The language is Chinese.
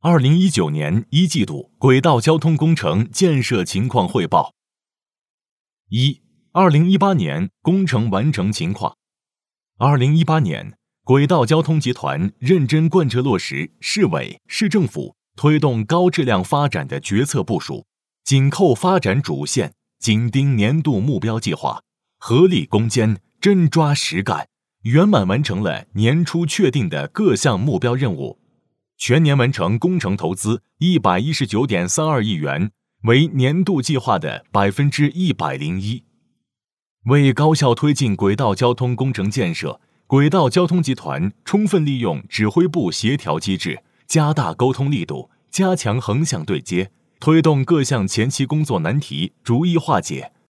2019年1季度轨道交通工程建设情况汇报。2018年工程完成情况。2018年，轨道交通集团认真贯彻落实市委、市政府推动高质量发展的决策部署，紧扣发展主线，紧盯年度目标计划，合力攻坚，真抓实干，圆满完成了年初确定的各项目标任务，全年完成工程投资119.32亿元，为年度计划的101%。为高效推进轨道交通工程建设，轨道交通集团充分利用指挥部协调机制，加大沟通力度，加强横向对接，推动各项前期工作难题逐一化解，